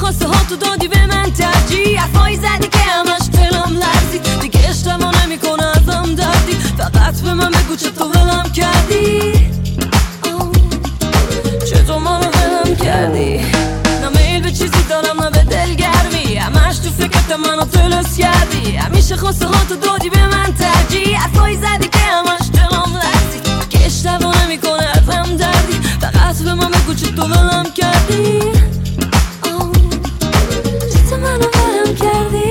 خواسته ها تو دادی به من ترجیح، حرفایی زدی که همش دلم لرزید، دیگه اشتباه نمیکنه ازم دردی، فقط به من بگو چطور ولم کردی، چطور منو ولم کردی. نه میل به چیزی دارم نه به دلگرمی، همش تو فکرت منو تلس کردی، همیشه خواسته ها تو دادی به من ترجیح، حرفایی زدی که همش دلم لرزید، که اشتباه نمیکنه ازم دردی، فقط به من بگو چطور ولم کردی، چطور منو ولم کردی.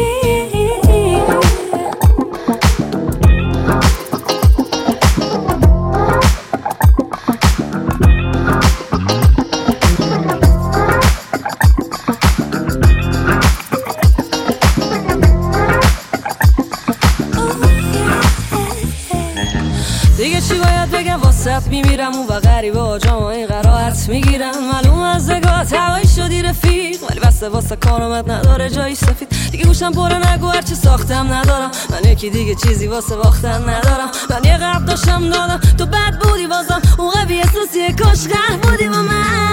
دیگه چی باید بگم واسط میمیرم اون و غریبه آجام و این قرائت میگیرم، معلوم از نگاهت هوایی شدی رفیق، ولی بسته واسه کارامت نداره جایی سفید، دیگه گوشم پره نگو هرچی ساختم ندارم، من یکی دیگه چیزی واسه باختن ندارم، من یه قبل داشتم دادم تو بد بودی بازم اون قوی احساسیه کاش قهر بودی با من.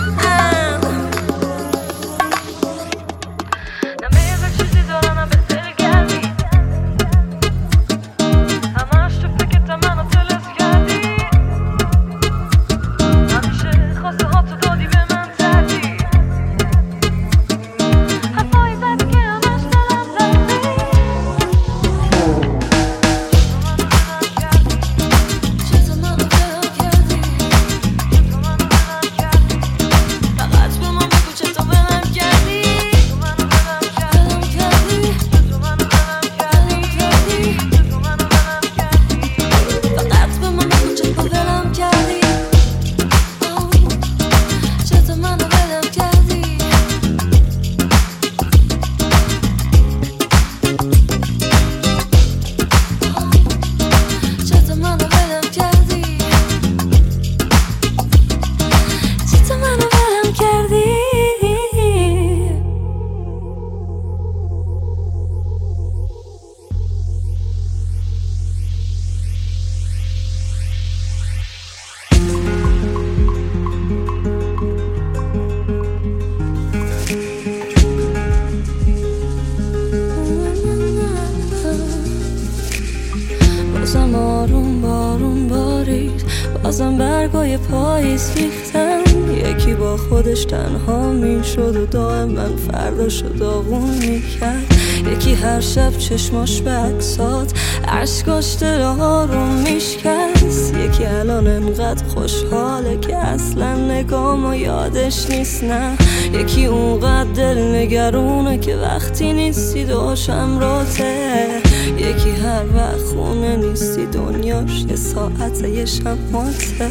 بازم آروم بارون بارید، بازم برگای پاییز ریختن، یکی با خودش تنها میشد و دائم من فرداشو داغون میکرد، یکی هر شب چشماش به عکسات عشقاش دل آروم میشکست، یکی الان انقدر خوشحاله که اصلا نگامو یادش نیست، نه یکی اونقدر دل نگرونه که وقتی نیستی داشم راته، یکی هر وقت خونه نیستی دنیاش یه ساعته یه شماته،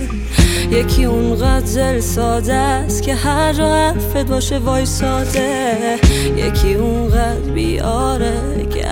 یکی اونقدر دل ساده است که هر جا حرفت باشه وایساده، یکی اونقدر بیاره که